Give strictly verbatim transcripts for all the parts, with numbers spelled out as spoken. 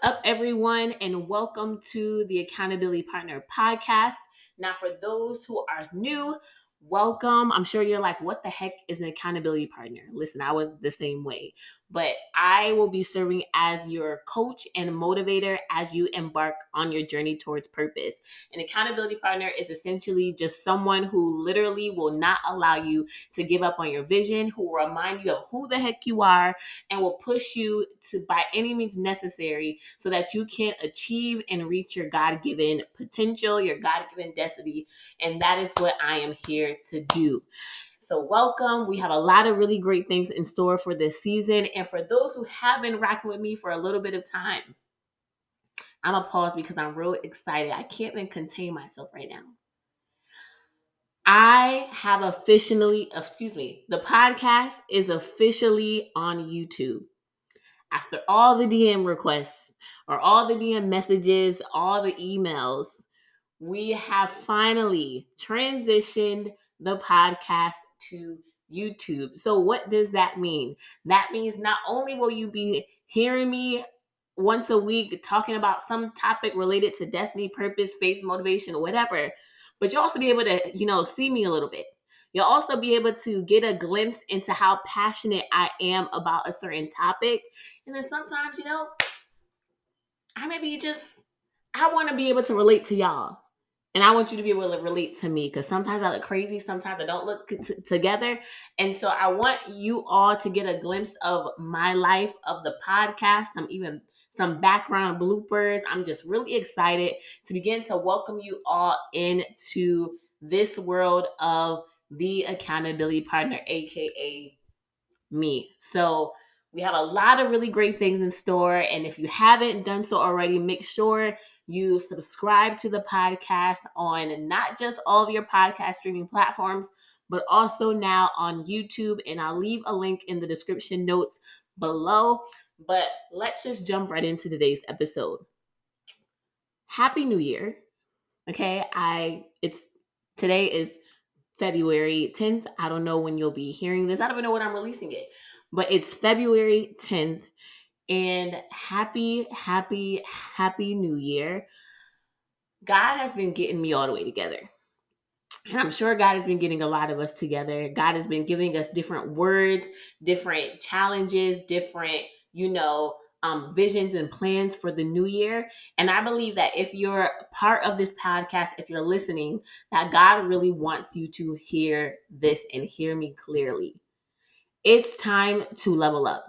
up, everyone, and welcome to the Accountability Partner podcast. Now, for those who are new, welcome. I'm sure you're like, what the heck is an accountability partner? Listen, I was the same way, but I will be serving as your coach and motivator as you embark on your journey towards purpose. An accountability partner is essentially just someone who literally will not allow you to give up on your vision, who will remind you of who the heck you are, and will push you to by any means necessary so that you can achieve and reach your God-given potential, your God-given destiny. And that is what I am here to do. So welcome. We have a lot of really great things in store for this season. And for those who have been rocking with me for a little bit of time, I'm going to pause because I'm real excited. I can't even contain myself right now. I have officially, excuse me, the podcast is officially on YouTube. After all the D M requests or all the D M messages, all the emails, we have finally transitioned the podcast to YouTube. So what does that mean? That means not only will you be hearing me once a week talking about some topic related to destiny, purpose, faith, motivation, whatever, but you'll also be able to, you know, see me a little bit. You'll also be able to get a glimpse into how passionate I am about a certain topic. And then sometimes, you know, I maybe just, I want to be able to relate to y'all. And I want you to be able to relate to me because sometimes I look crazy. Sometimes I don't look t- together. And so I want you all to get a glimpse of my life, of the podcast. I'm even some background bloopers. I'm just really excited to begin to welcome you all into this world of the accountability partner, A K A me. So we have a lot of really great things in store. And if you haven't done so already, make sure you subscribe to the podcast on not just all of your podcast streaming platforms, but also now on YouTube. And I'll leave a link in the description notes below. But let's just jump right into today's episode. Happy New Year. Okay, I it's today is February tenth. I don't know when you'll be hearing this. I don't even know when I'm releasing it, but it's February tenth. And happy, happy, happy New Year. God has been getting me all the way together. And I'm sure God has been getting a lot of us together. God has been giving us different words, different challenges, different, you know, um, visions and plans for the new year. And I believe that if you're part of this podcast, if you're listening, that God really wants you to hear this and hear me clearly. It's time to level up.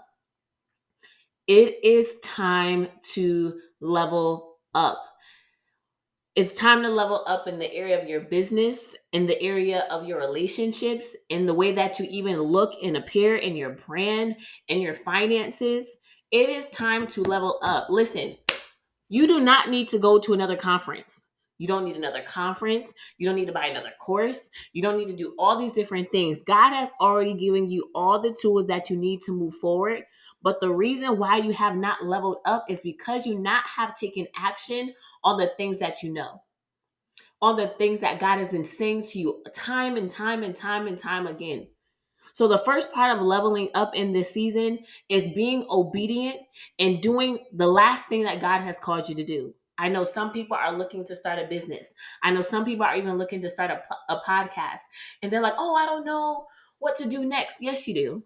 It is time to level up. It's time to level up in the area of your business, in the area of your relationships, in the way that you even look and appear in your brand, in your finances. It is time to level up. Listen, you do not need to go to another conference. You don't need another conference. You don't need to buy another course. You don't need to do all these different things. God has already given you all the tools that you need to move forward. But the reason why you have not leveled up is because you not have taken action on the things that you know, on the things that God has been saying to you time and time and time and time again. So the first part of leveling up in this season is being obedient and doing the last thing that God has called you to do. I know some people are looking to start a business. I know some people are even looking to start a, a podcast. And they're like, oh, I don't know what to do next. Yes, you do.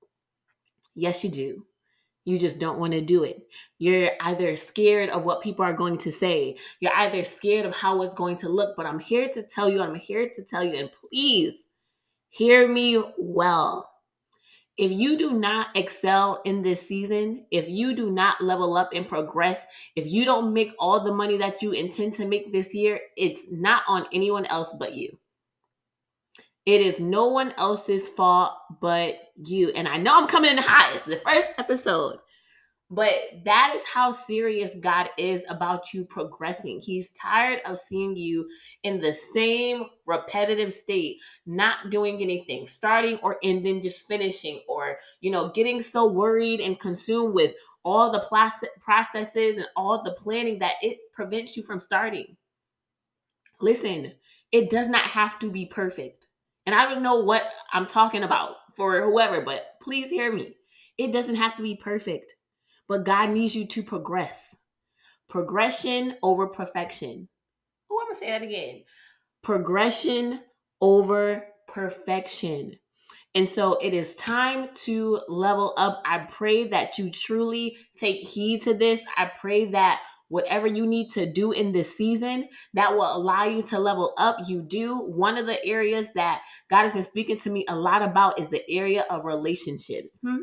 Yes, you do. You just don't want to do it. You're either scared of what people are going to say. You're either scared of how it's going to look. But I'm here to tell you, I'm here to tell you, and please hear me well. If you do not excel in this season, if you do not level up and progress, if you don't make all the money that you intend to make this year, it's not on anyone else but you. It is no one else's fault but you. And I know I'm coming in hot. It's the first episode. But that is how serious God is about you progressing. He's tired of seeing you in the same repetitive state, not doing anything, starting or and then just finishing, or, you know, getting so worried and consumed with all the processes and all the planning that it prevents you from starting. Listen, it does not have to be perfect. And I don't know what I'm talking about for whoever, but please hear me. It doesn't have to be perfect. But God needs you to progress. Progression over perfection. Oh, I'm going to say that again. Progression over perfection. And so it is time to level up. I pray that you truly take heed to this. I pray that whatever you need to do in this season that will allow you to level up, you do. One of the areas that God has been speaking to me a lot about is the area of relationships. Hmm?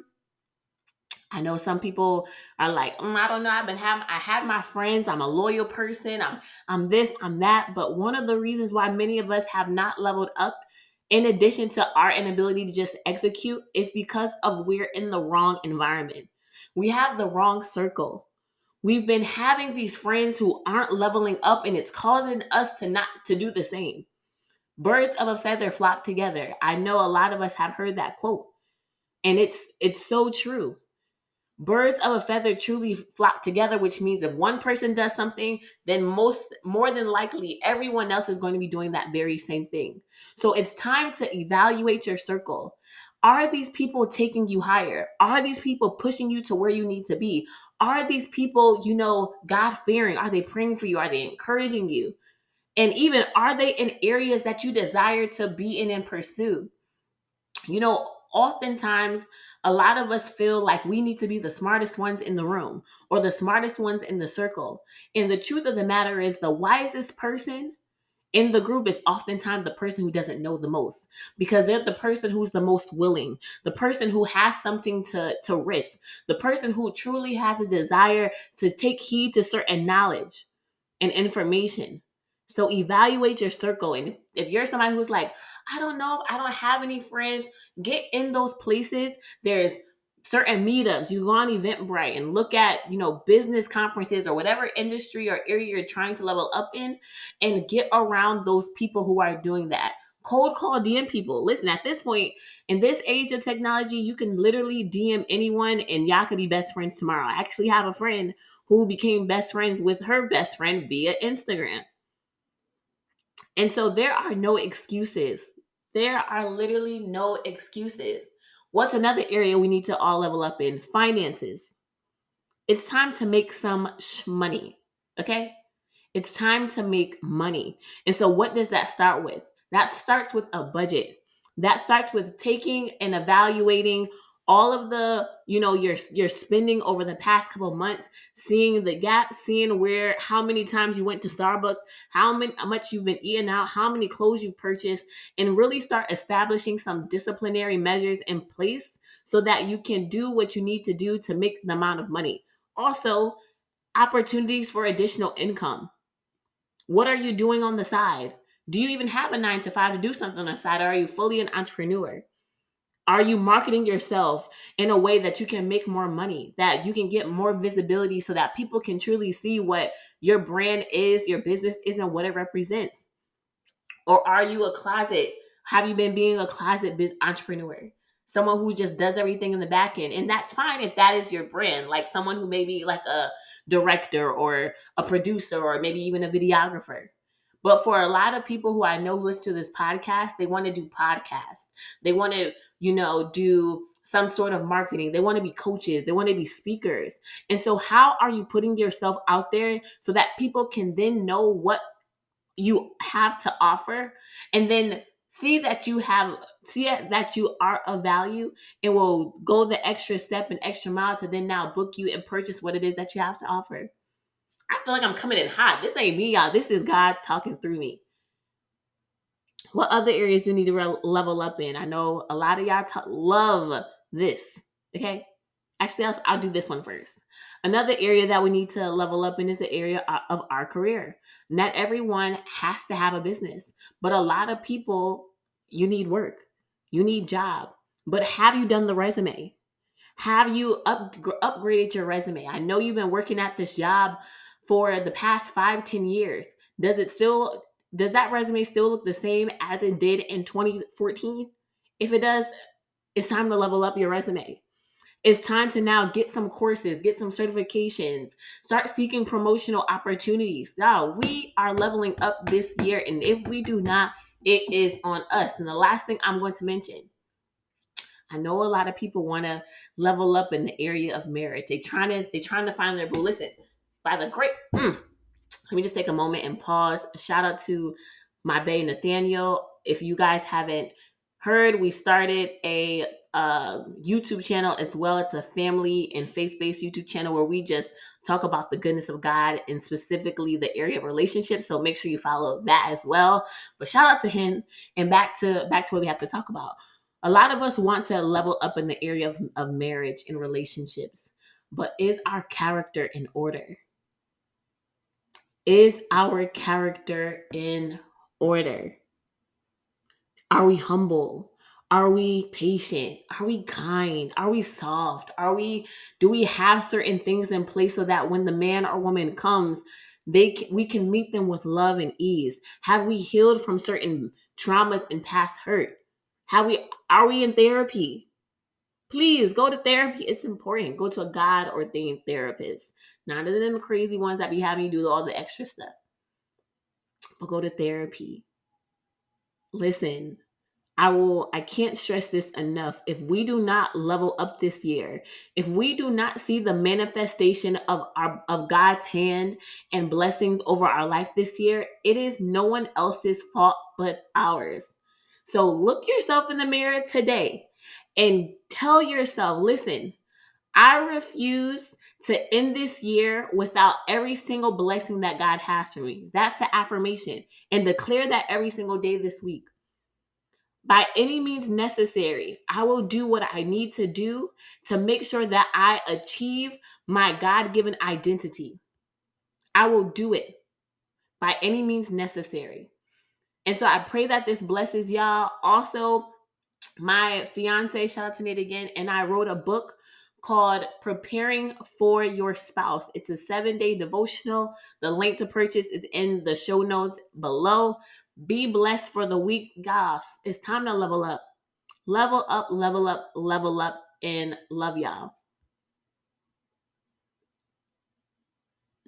I know some people are like, mm, I don't know. I've been having, I had my friends. I'm a loyal person. I'm, I'm this, I'm that. But one of the reasons why many of us have not leveled up, in addition to our inability to just execute, is because of we're in the wrong environment. We have the wrong circle. We've been having these friends who aren't leveling up, and it's causing us to not to do the same. Birds of a feather flock together. I know a lot of us have heard that quote, and it's it's so true. Birds of a feather truly flock together, which means if one person does something, then most more than likely everyone else is going to be doing that very same thing. So it's time to evaluate your circle. Are these people taking you higher? Are these people pushing you to where you need to be? Are these people, you know, God-fearing? Are they praying for you? Are they encouraging you? And even, are they in areas that you desire to be in and pursue? You know, oftentimes a lot of us feel like we need to be the smartest ones in the room or the smartest ones in the circle. And the truth of the matter is, the wisest person in the group is oftentimes the person who doesn't know the most, because they're the person who's the most willing, the person who has something to, to risk, the person who truly has a desire to take heed to certain knowledge and information. So evaluate your circle. And if you're somebody who's like, I don't know, if I don't have any friends, get in those places. There's certain meetups. You go on Eventbrite and look at, you know, business conferences or whatever industry or area you're trying to level up in, and get around those people who are doing that. Cold call, D M people. Listen, at this point, in this age of technology, you can literally D M anyone and y'all could be best friends tomorrow. I actually have a friend who became best friends with her best friend via Instagram. And so there are no excuses. There are literally no excuses. What's another area we need to all level up in? Finances. It's time to make some sh- money. Okay? It's time to make money. And so what does that start with? That starts with a budget. That starts with taking and evaluating all of the, you know, your your spending over the past couple of months, seeing the gap, seeing where, how many times you went to Starbucks, how many how much you've been eating out, how many clothes you've purchased, and really start establishing some disciplinary measures in place so that you can do what you need to do to make the amount of money. Also, opportunities for additional income. What are you doing on the side? Do you even have a nine to five to do something on the side? Or are you fully an entrepreneur? Are you marketing yourself in a way that you can make more money, that you can get more visibility so that people can truly see what your brand is, your business is, and what it represents? Or are you a closet? Have you been being a closet biz- entrepreneur? Someone who just does everything in the back end. And that's fine if that is your brand, like someone who may be like a director or a producer or maybe even a videographer. But for a lot of people who I know who listen to this podcast, they want to do podcasts. They want to, you know, do some sort of marketing. They want to be coaches. They want to be speakers. And so how are you putting yourself out there so that people can then know what you have to offer, and then see that you have see that you are of value, and will go the extra step and extra mile to then now book you and purchase what it is that you have to offer. I feel like I'm coming in hot. This ain't me, y'all. This is God talking through me. What other areas do you need to re- level up in? I know a lot of y'all ta- love this. Okay. Actually, I'll, I'll do this one first. Another area that we need to level up in is the area of our career. Not everyone has to have a business, but a lot of people, you need work, you need job. But have you done the resume? Have you up, upgraded your resume? I know you've been working at this job for the past five, ten years. Does it still, does that resume still look the same as it did in twenty fourteen? If it does, it's time to level up your resume. It's time to now get some courses, get some certifications, start seeking promotional opportunities. Now, we are leveling up this year, and if we do not, it is on us. And the last thing I'm going to mention, I know a lot of people want to level up in the area of marriage. They trying to they trying to find their boo. Listen, by the great, mm, let me just take a moment and pause. Shout out to my bae Nathaniel. If you guys haven't heard, we started a uh, YouTube channel as well. It's a family and faith-based YouTube channel where we just talk about the goodness of God and specifically the area of relationships. So make sure you follow that as well. But shout out to him, and back to back to what we have to talk about. A lot of us want to level up in the area of, of marriage and relationships, but is our character in order? Is our character in order? Are we humble? Are we patient? Are we kind? Are we soft? Are we do we have certain things in place so that when the man or woman comes, they can, we can meet them with love and ease? Have we healed from certain traumas and past hurt? Have we are we in therapy? Please go to therapy. It's important. Go to a God ordained therapist. None of them crazy ones that be having you do all the extra stuff. But go to therapy. Listen, I will, I can't stress this enough. If we do not level up this year, if we do not see the manifestation of our, of God's hand and blessings over our life this year, it is no one else's fault but ours. So look yourself in the mirror today and tell yourself, listen, I refuse to end this year without every single blessing that God has for me. That's the affirmation. And declare that every single day this week. By any means necessary, I will do what I need to do to make sure that I achieve my God-given identity. I will do it by any means necessary. And so I pray that this blesses y'all. Also, my fiance, shout out to Nate again, and I wrote a book called Preparing for Your Spouse. It's a seven-day devotional. The link to purchase is in the show notes below. Be blessed for the week, guys. It's time to level up. Level up, level up, level up, and love y'all.